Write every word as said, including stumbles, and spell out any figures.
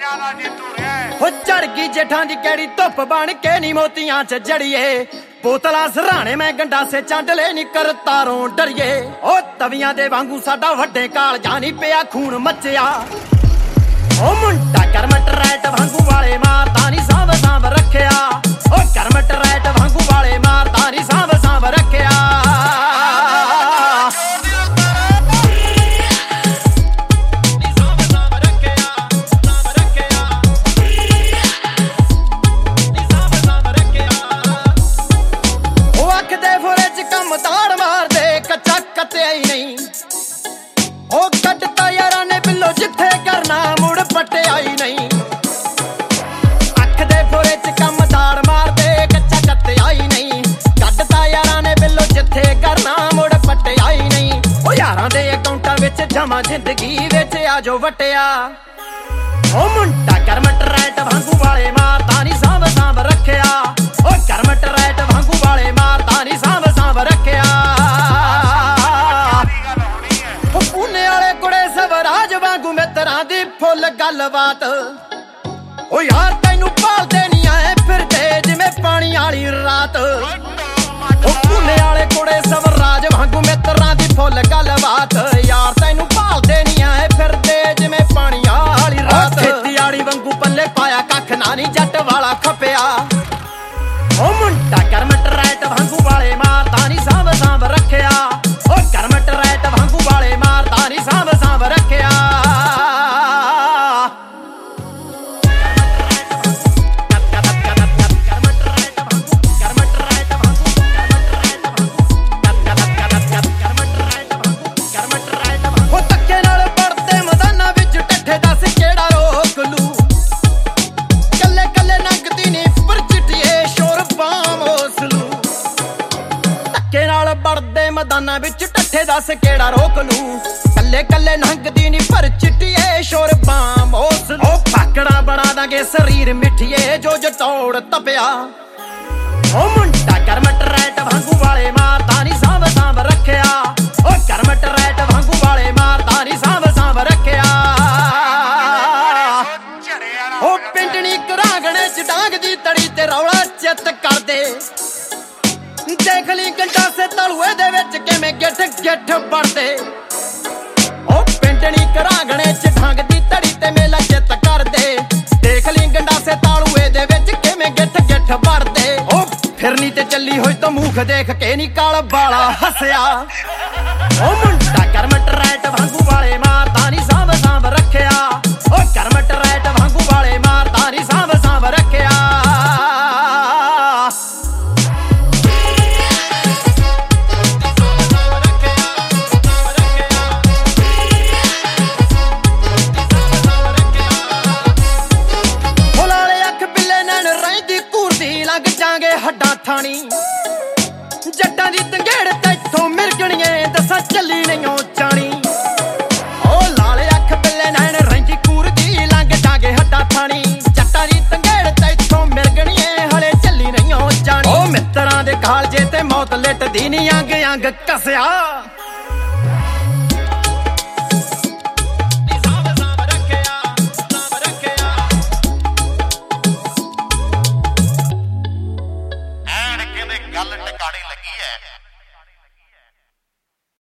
हो चढ़ गई जेठां दी केड़ी धुप बन के नी मोतियां च जड़िए बोतला सराणे मैं गंडा से चांडले नी कर तारों डरिए ओ तवियां दे वांगू साडा वड्डे काल जानी पिया खून मचिया ओ मुंडा करमट रैट वांगू वाले मारदा नी सांभ सांभ रखिया ओ करमट रैट वांगू वाले मारदा नी सांभ सांभ रखिया जमा जिंदगी विच आजो वटिया ओ मुंडा करमट रैट वांगू वाले मारदा नी सांभ सांभ रखिया ओ करमट रैट वांगू वाले मारदा नी सांभ सांभ रखिया ओ पुणे वाले कुड़े सवराज वांगू मित्रां दी फुल गलबात ओ यार तैनू भालदे नी आए फिरदे जिवें पानी वाली रात ओ पुणे वाले कुड़े सवराज वांगू मित्रां दी फुल गलबात यार तैनू भालदे नी आए फिरदे जिवें पानी वाली रात खेती वाली वांगू पल्ले पाया कख ना नी जट वाला खपिया ओ मुंडा करमट रैट वांगू वाले मारदा नी सांभ सांभ रखिया ओ करमट रैट वांगू वाले मारदा नी सांभ सांभ रखिया मैदाना विच टट्ठे दस केड़ा रोक लू कल्ले कल्ले नंगदी नी पर चिट्टिए शोर बाम ओस ओ पाकड़ा बना दांगे शरीर मिठिए जो जटौड़ तपिया ओ मुंडा करमट रैट वांगू वाले मारदा नी सांभ सांभ रखिया ओ करमट रैट वांगू वाले मारदा नी सांभ सांभ रखिया ओ पिंडनी घरांगणे च डांग दी तड़ी ते रौला चित कर दे देख ली गंडा से तलुए दे विच किवें गिठ गिठ बढ़दे ओ पिंडनी घरांगणे च ढंग दी तड़ी ते मेला चित कर दे देख ली गंडा से तलुए दे विच किवें गिठ गिठ बढ़दे ओ फिरनी ते चली होई तो मुख देख के नी काल बाला हसया ओ मुंडा करमट रैट वांगू वाले मारदा नी सांभ सांभ रखिया ओ करमट रैट वांगू वाले मारदा नी सांभ सांभ रखिया हड्डा थानी जट्टां दी तंगेड़ तैथों मिरगणिए दसां चली नहीं जानी ओ लाल अख बिल्ले नैन रहिंदी कूरदी लंघ जागे हड्डा थानी जट्टां दी तंगेड़ तैथों मिरगणिए हले चली नहीं जानी ओ मित्रां दे कालजे ते मौत लिटदी नी अंग अंग कसिया।